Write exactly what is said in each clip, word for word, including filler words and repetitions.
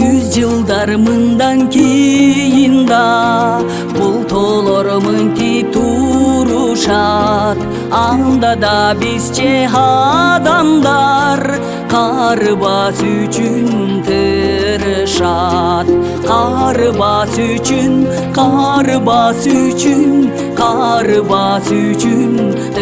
Жүз жылдар мындан кийин да бултолор мынтип турушат. Анда да бизче адамдар карыбас үчүн тырышат. Карыбас үчүн, карыбас үчүн, карыбас үчүн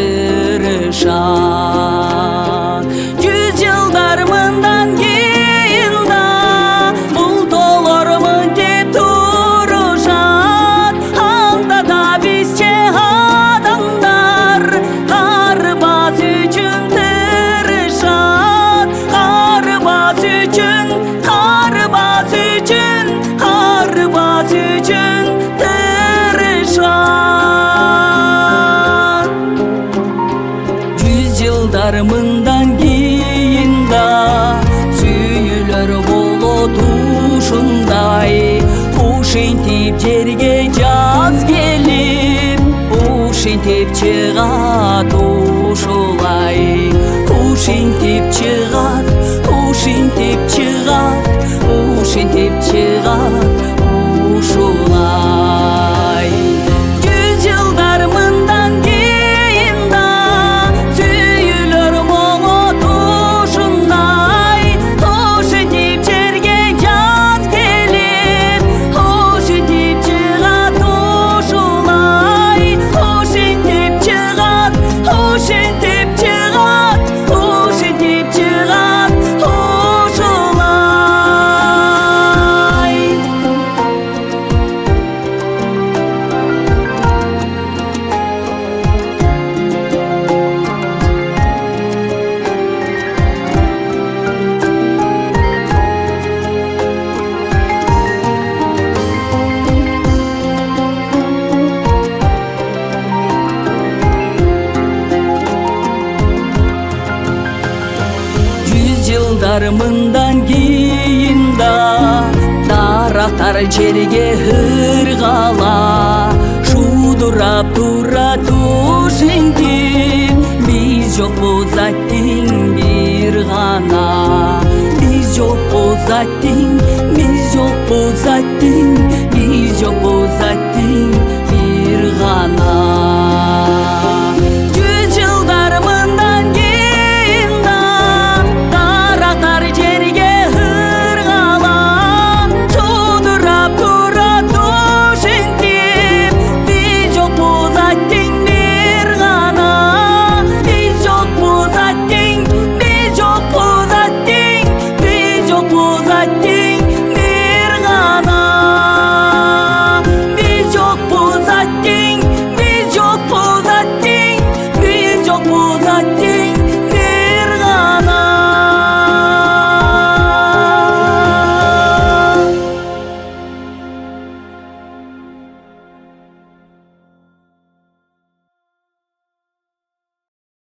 тырышат. Жүз жылдар мындан кийин да бултолор мынтип турушат. Анда да бизче адамдар карыбас үчүн тырышат. Карыбас үчүн, карыбас үчүн, карыбас үчүн тырышат. Жүз жылдар мындан кийин да сүйүлөр болот ушундай. Ушинтип жерге жаз келип, ушинтип чыгат ушулай. Ушинтип чыгат, ушинтип чыгат, ушинтип чыгат ушулай. Жүз жылдар мындан кийин да сүйүлөр болот ушундай. Ушинтип жерге жаз келип, ушинтип чыгат ушулай. Ушинтип чыгат, ушинтип чыгат, ушинтип чыгат ушулай. Жүз жылдар мындан кийин да дарактар жерге ыргала. Шудурап турат ушинтип, биз жокпуз аттиң бир гана. Биз жокпуз аттиң, биз жокпуз аттиң, биз жокпуз аттиң бир гана.